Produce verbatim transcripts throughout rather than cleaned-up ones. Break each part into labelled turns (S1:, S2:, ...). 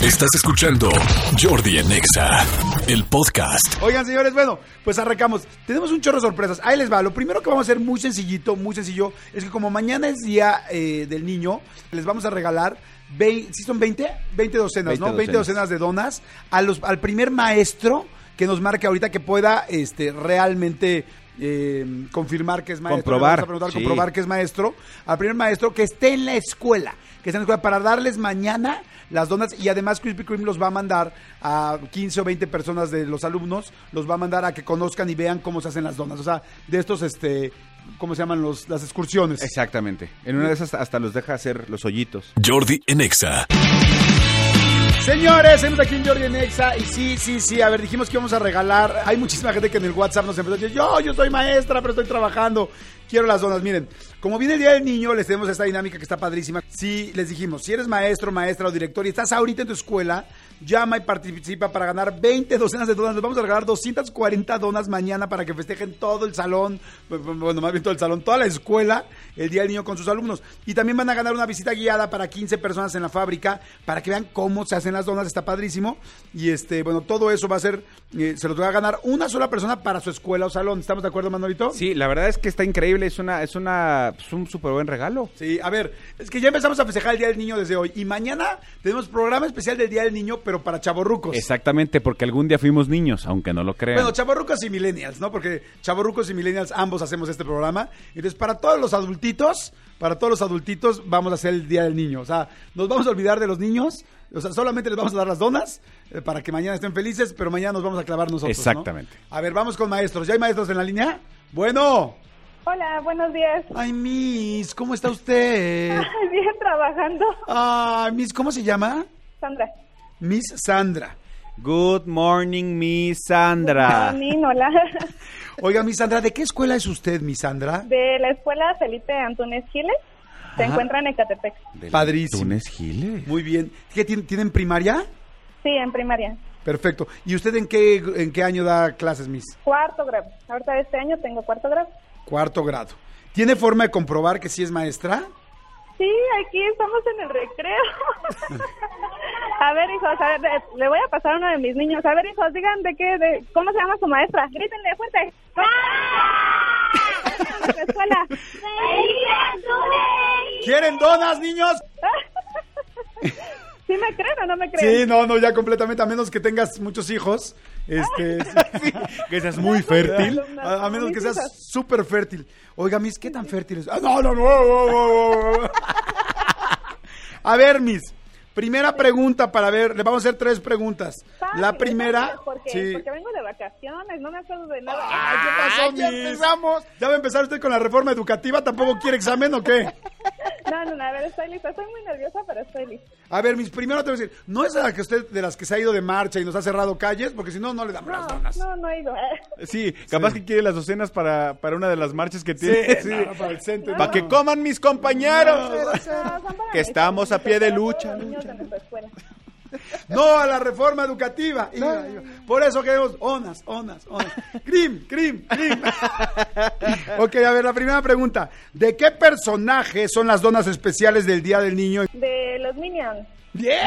S1: Estás escuchando Jordi en Exa, el podcast.
S2: Oigan, señores, bueno, pues arrancamos. Tenemos un chorro de sorpresas. Ahí les va. Lo primero que vamos a hacer muy sencillito, muy sencillo, es que como mañana es día eh, del niño, les vamos a regalar, veinte, ¿sí son veinte? veinte docenas,
S3: veinte
S2: ¿no?
S3: docenas.
S2: veinte docenas de donas a los, al primer maestro que nos marque ahorita que pueda este, realmente... Eh, confirmar que es maestro,
S3: comprobar,
S2: le vamos a preguntar,
S3: sí.
S2: comprobar que es maestro, al primer maestro que esté en la escuela, que esté en la escuela para darles mañana las donas, y además Krispy Kreme los va a mandar a quince o veinte personas de los alumnos, los va a mandar a que conozcan y vean cómo se hacen las donas, o sea, de estos, este, ¿cómo se llaman? Los, las excursiones.
S3: Exactamente. En una de esas hasta los deja hacer los hoyitos.
S1: Jordi en Exa.
S2: Señores, estamos aquí en Jordi en Exa y sí, sí, sí, a ver, dijimos que íbamos a regalar, hay muchísima gente que en el WhatsApp nos empezó a decir, yo, yo soy maestra, pero estoy trabajando, quiero las donas. Miren, como viene el Día del Niño, les tenemos esta dinámica que está padrísima. Sí, les dijimos, si eres maestro, maestra o director y estás ahorita en tu escuela, llama y participa para ganar veinte docenas de donas. Les vamos a regalar doscientas cuarenta donas mañana para que festejen todo el salón, bueno, más bien todo el salón, toda la escuela, el Día del Niño con sus alumnos. Y también van a ganar una visita guiada para quince personas en la fábrica para que vean cómo se hacen las donas, está padrísimo. Y este, bueno, todo eso va a ser, eh, se los va a ganar una sola persona para su escuela o salón. ¿Estamos de acuerdo, Manolito?
S3: Sí, la verdad es que está increíble, es una, es una, pues un súper buen regalo.
S2: Sí, a ver, es que ya empezamos a festejar el Día del Niño desde hoy. Y mañana tenemos programa especial del Día del Niño, pero para chavorrucos.
S3: Exactamente, porque algún día fuimos niños, aunque no lo crean.
S2: Bueno, chavorrucos y millennials, ¿no? Porque chavorrucos y millennials ambos hacemos este programa. Entonces, para todos los adultitos, para todos los adultitos vamos a hacer el Día del Niño. O sea, nos vamos a olvidar de los niños. O sea, solamente les vamos a dar las donas eh, para que mañana estén felices, pero mañana nos vamos a clavar nosotros,
S3: Exactamente.
S2: ¿no? A ver, vamos con maestros. ¿Ya hay maestros en la línea? Bueno.
S4: Hola, buenos días.
S2: Ay, Miss, ¿cómo está usted?
S4: Bien, trabajando.
S2: Ay, Miss, ¿cómo se llama?
S4: Sandra.
S2: Miss Sandra.
S3: Good morning, Miss Sandra.
S4: Good morning, hola.
S2: Oiga, Miss Sandra, ¿de qué escuela es usted, Miss Sandra?
S4: De la escuela Felipe Antunes Giles. Se
S2: Ajá.
S4: encuentra en Ecatepec.
S2: Padrísimo.
S3: Túnez Giles.
S2: Muy bien. ¿Qué tienen, tienen primaria?
S4: Sí, en primaria.
S2: Perfecto. ¿Y usted en qué en qué año da clases, Miss?
S4: Cuarto grado. Ahorita este año tengo cuarto grado.
S2: Cuarto grado. ¿Tiene forma de comprobar que sí es maestra?
S4: Sí, aquí estamos en el recreo. A ver, hijos, a ver, de- le voy a pasar a uno de mis niños. A ver, hijos, digan de qué, de cómo se llama su maestra. Grítenle fuerte. ¡Ah! ¡La escuela!
S2: ¿Quieren donas, niños?
S4: ¿Sí me creen o no me creen?
S2: Sí, no, no, ya completamente, a menos que tengas muchos hijos, este, sí,
S3: Que seas muy fértil.
S2: a, a menos que seas
S4: Mis hijos.
S2: súper fértil. Oiga, Miss, ¿qué tan fértil es? Ah, no, no, no, no, no, no. A ver, Miss, primera pregunta para ver, le vamos a hacer tres preguntas.
S4: Fácil,
S2: La primera,
S4: ¿Por qué?
S2: sí.
S4: Porque vengo de vacaciones, no me acuerdo de nada.
S2: Ay, ¿qué pasó,
S3: ya
S2: Miss?
S3: empezamos.
S2: ¿Ya va a empezar usted con la reforma educativa? ¿Tampoco quiere examen o qué?
S4: No, no, no, a ver, estoy lista. Estoy muy nerviosa, pero estoy lista.
S2: A ver, Miss, primero te voy a decir, no es de la que usted, de las que se ha ido de marcha y nos ha cerrado calles, porque si no, no le damos las
S4: No,
S2: donas.
S4: no, no he ido.
S3: Sí, capaz
S2: Sí.
S3: que quiere las docenas para, para una de las marchas que
S2: Sí,
S3: tiene.
S2: sí, no, para el centro.
S3: Para
S2: no.
S3: que coman mis compañeros.
S4: No, son para
S3: Que
S4: mis
S3: estamos a
S4: hijos,
S3: pie de
S4: para
S3: lucha,
S4: todos los niños
S3: lucha.
S4: de nuestra escuela.
S2: No a la reforma educativa. Iba, iba. Por eso queremos onas, onas, onas. Crim, crim, crim. Ok, a ver, la primera pregunta. ¿De qué personaje son las donas especiales del Día del Niño?
S4: De los Minions.
S2: ¡Bien!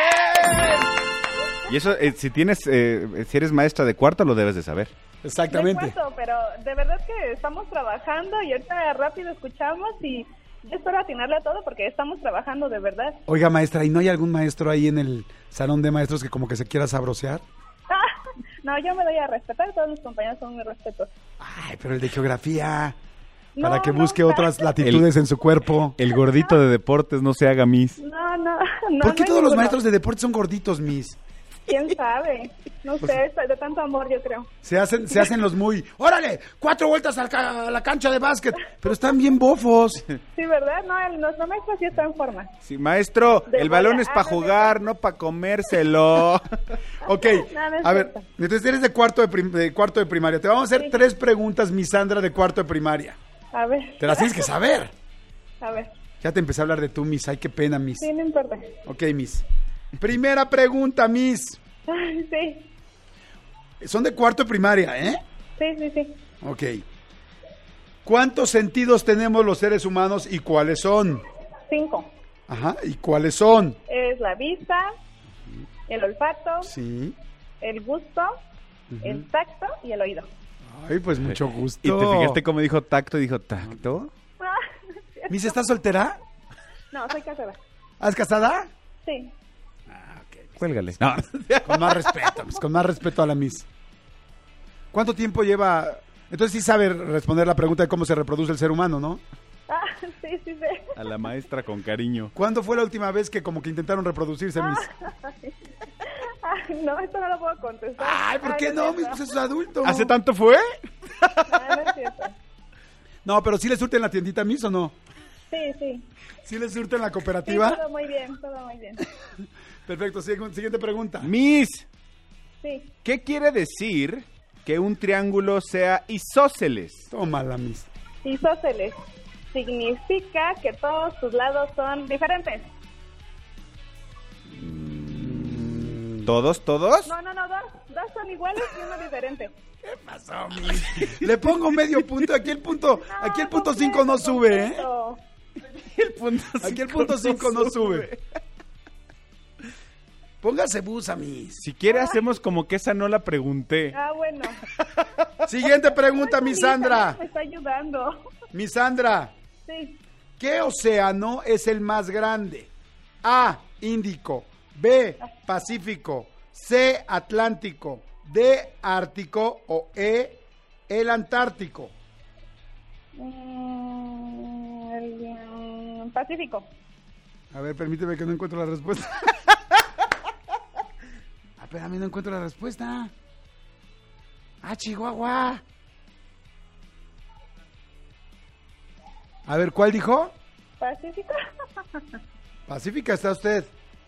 S3: Y eso, eh, si tienes, eh, si eres maestra de cuarto, lo debes de saber.
S2: Exactamente.
S4: De cuarto, pero de verdad que estamos trabajando y ahorita rápido escuchamos y yo espero atinarle a todo porque estamos trabajando de verdad.
S2: Oiga, maestra, ¿y no hay algún maestro ahí en el salón de maestros que como que se quiera sabrosear?
S4: No, yo me doy a respetar, todos mis compañeros son muy respetuosos.
S2: Ay, pero el de geografía,
S4: No,
S2: para que
S4: no,
S2: busque
S4: no.
S2: otras latitudes en su cuerpo.
S3: El gordito de deportes no se haga Miss.
S4: No, no, no.
S2: ¿Por qué
S4: no hay
S2: todos los
S4: ninguno.
S2: maestros de deporte son gorditos, Miss?
S4: ¿Quién sabe? No sé, de tanto amor yo creo.
S2: Se hacen, se hacen los muy... ¡Órale! Cuatro vueltas al ca- a la cancha de básquet. Pero están bien bofos.
S4: Sí, ¿verdad? No, el, nuestro maestro sí está en forma.
S3: Sí, maestro,
S4: De
S3: el balón
S4: bola.
S3: es para
S4: Ah, no,
S3: jugar, no para comérselo.
S2: Ok,
S4: No, no es
S2: a ver,
S4: cierto.
S2: entonces eres de cuarto de, prim- de cuarto de primaria. Te vamos a hacer
S4: Sí.
S2: tres preguntas, Miss Sandra, de cuarto de primaria.
S4: A ver,
S2: Te las tienes que saber.
S4: a ver.
S2: Ya te empecé a hablar de tú, Miss. Ay, qué pena, Miss.
S4: Sí, no importa.
S2: Ok, Miss. Primera pregunta, Miss.
S4: Ay, sí,
S2: Son de cuarto de primaria, ¿eh?
S4: sí, sí, sí.
S2: Ok. ¿Cuántos sentidos tenemos los seres humanos y cuáles son?
S4: Cinco.
S2: Ajá, ¿y cuáles son?
S4: Es la vista, el olfato,
S2: Sí.
S4: el gusto, uh-huh. el tacto y el oído.
S2: Ay, pues mucho gusto.
S3: ¿Y te fijaste cómo dijo tacto? Dijo tacto.
S2: ¿Miss, estás soltera?
S4: No, soy casada.
S2: ¿Estás casada?
S4: Sí.
S2: Ah, ok.
S3: Cuélgale. No.
S2: Con más respeto, pues, con más respeto a la Miss. ¿Cuánto tiempo lleva? Entonces sí sabe responder la pregunta de cómo se reproduce el ser humano, ¿no?
S4: Ah, sí, sí, sí.
S3: A la maestra con cariño.
S2: ¿Cuándo fue la última vez que como que intentaron reproducirse, Miss?
S4: Ay, no, esto no lo puedo contestar.
S2: Ay, ¿por qué
S4: Ay,
S2: no?
S4: es
S2: Miss?
S4: cierto.
S2: Pues es adulto.
S3: ¿Hace tanto fue?
S4: No, no es cierto.
S2: No, pero ¿sí le surten la tiendita, Miss, o no?
S4: Sí, sí.
S2: ¿Sí le surten la
S4: Sí,
S2: cooperativa?
S4: todo muy bien, todo muy bien.
S2: Perfecto, sigu- siguiente pregunta.
S3: Miss,
S4: Sí.
S3: ¿qué quiere decir que un triángulo sea isósceles?
S2: Tómala, Miss.
S4: Isósceles significa que todos sus lados son diferentes.
S3: ¿Todos, todos?
S4: No, no, no, dos. Dos son iguales y uno diferente.
S2: Pasó, Miss. Le pongo medio punto. Aquí el punto, aquí el punto cinco no sube, ¿eh?
S4: Completo.
S3: El punto
S2: Aquí el punto cinco no sube. Póngase busa, Miss.
S3: Si quiere hacemos como que esa no la pregunté.
S4: Ah, bueno.
S2: Siguiente pregunta, Miss Sandra.
S4: Me está ayudando.
S2: Miss Sandra,
S4: Sí.
S2: ¿qué océano es el más grande? A, Índico. B, Pacífico. C, Atlántico. D, Ártico. O E, el Antártico.
S4: Mm, el mm, Pacífico.
S2: A ver, permíteme que no encuentro la respuesta. Ah, espérame, no encuentro la respuesta. Ah, Chihuahua. A ver, ¿cuál dijo?
S4: Pacífico.
S2: Pacífica está usted.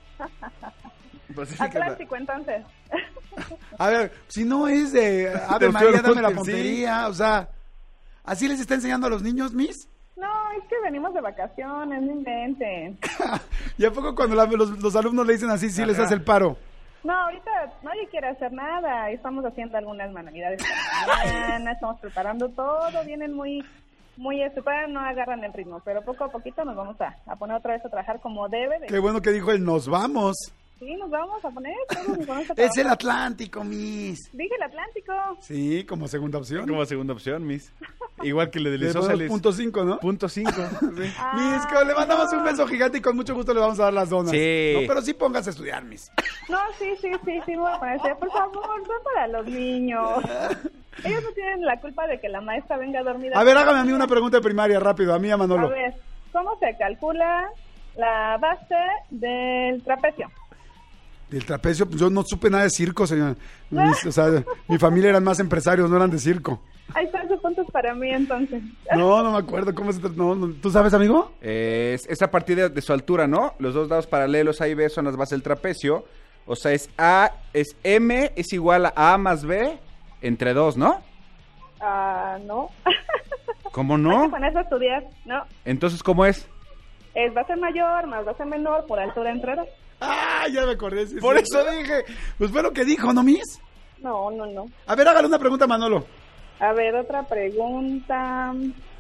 S4: Atlántico, entonces.
S2: A ver, si no es de Ave
S3: De
S2: María,
S3: Océano
S2: dame la
S3: Monte, sí.
S2: puntería. O sea, ¿así les está enseñando a los niños, Miss?
S4: No, es que venimos de vacaciones, no inventen.
S2: ¿Y a poco cuando la- los, los alumnos le dicen así, sí les hace el paro?
S4: No, ahorita nadie quiere hacer nada. Estamos haciendo algunas manualidades para mañana, estamos preparando todo, vienen muy, muy, este, todavía no agarran el ritmo, pero poco a poquito nos vamos a, a poner otra vez a trabajar como debe. De,
S2: Qué bueno que dijo el nos vamos.
S4: sí, nos vamos a poner todos nos vamos a
S2: Es el
S4: trabajar.
S2: Atlántico, Miss.
S4: Dije el Atlántico.
S2: Sí, como segunda opción.
S3: Como segunda opción, Miss. Igual que le del
S2: Le ponemos
S3: isósceles.
S2: punto cinco, ¿no?
S3: Punto cinco. Sí.
S4: Ah,
S2: Miss, que le mandamos un beso gigante y con mucho gusto le vamos a dar las donas.
S3: Sí.
S2: No, pero sí póngase a estudiar, Miss.
S4: No, sí, sí, sí, sí, me voy a poner seria. Por favor, son para los niños. Ellos no tienen la culpa de que la maestra venga dormida.
S2: A ver, hágame a mí una pregunta de primaria, rápido, a mí y a
S4: A
S2: Manolo.
S4: ver, ¿cómo se calcula la base del trapecio?
S2: Del trapecio, pues yo no supe nada de circo, señor. Mis- o sea, mi familia eran más empresarios, no eran de circo.
S4: Ahí están sus puntos para mí, entonces.
S2: No, no me acuerdo cómo se tra- no, no. ¿Tú sabes, amigo?
S3: Es, es a partir de, de su altura, ¿no? Los dos lados paralelos A y B son las bases del trapecio. O sea, es A, es M es igual a A más B entre dos, ¿no?
S4: Ah, no.
S3: ¿Cómo
S4: Hay que
S3: no?
S4: ponerse a estudiar, ¿no?
S3: Entonces, ¿cómo es?
S4: Es base mayor más base menor por altura entre dos.
S2: Ah, ya me acordé. sí,
S3: Por
S2: sí.
S3: eso dije.
S2: Pues fue lo que dijo, ¿no, Miss?
S4: No, no, no.
S2: A ver, hágale una pregunta a Manolo.
S4: A ver, otra pregunta.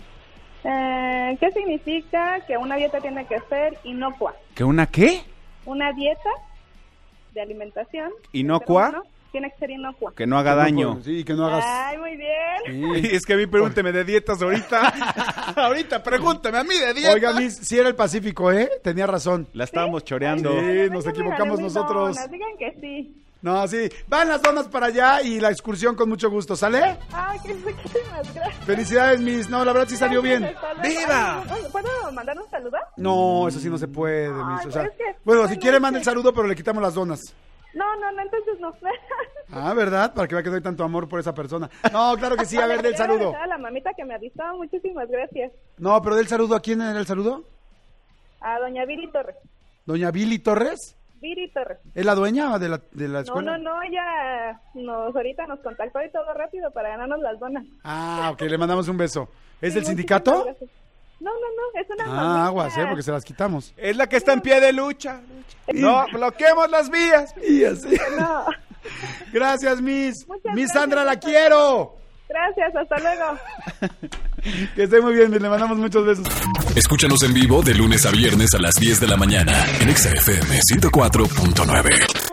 S4: Eh, ¿Qué significa que una dieta tiene que ser inocua?
S3: ¿Que una qué?
S4: Una dieta de alimentación.
S3: ¿Inocua?
S4: ¿no? Tiene que ser inocua.
S3: Que no haga daño.
S2: Sí, que no hagas...
S4: Ay, muy bien.
S2: Sí.
S3: Es que a mí pregúnteme de dietas ahorita. ahorita pregúnteme a mí de dietas.
S2: Oiga, Miss, sí era el Pacífico, ¿eh? Tenía razón.
S3: La estábamos choreando.
S2: Sí,
S4: Ay,
S2: nos
S4: déjenme
S2: equivocamos
S4: ganar mis
S2: nosotros.
S4: donas, digan que sí.
S2: No, sí. Van las donas para allá y la excursión con mucho gusto, ¿sale?
S4: Ay, qué muchísimas gracias.
S2: Felicidades, Miss. No, la verdad sí salió bien.
S4: Hasta luego.
S3: ¡Viva!
S4: Ay, ¿puedo mandar un saludo?
S2: No, eso sí no se puede, Miss.
S4: Ay,
S2: O sea,
S4: pero es que-
S2: bueno, si
S4: bueno,
S2: quiere
S4: es
S2: mande
S4: que-
S2: el saludo, pero le quitamos las donas.
S4: No, no, no, entonces no.
S2: Ah, ¿verdad? Para que vea que doy tanto amor por esa persona. No, claro que sí. A ver, del
S4: Le quería
S2: saludo.
S4: agradecer a la mamita que me avisó, muchísimas gracias.
S2: No, pero del saludo. ¿A quién era el saludo?
S4: A doña Viri Torres.
S2: ¿Doña Billy Torres?
S4: Viri Torres.
S2: ¿Es la dueña de la, de la
S4: No,
S2: escuela?
S4: no, no, ella nos ahorita nos contactó y todo rápido para ganarnos las donas.
S2: Ah, ok, le mandamos un beso. ¿Es
S4: Sí,
S2: del
S4: muchísimas
S2: sindicato?
S4: gracias. No, no, no, es una
S2: Ah,
S4: mamita.
S2: aguas, ¿eh? Porque se las quitamos.
S3: Es la que está en pie de lucha. No, bloqueemos las vías.
S2: Y así.
S4: No,
S2: Gracias, Miss.
S4: Muchas
S2: Miss
S4: gracias,
S2: Sandra, la
S4: hasta
S2: quiero.
S4: gracias, hasta luego.
S2: Que esté muy bien, Miss. Le mandamos muchos besos.
S1: Escúchanos en vivo de lunes a viernes a las diez de la mañana en Exa F M ciento cuatro punto nueve.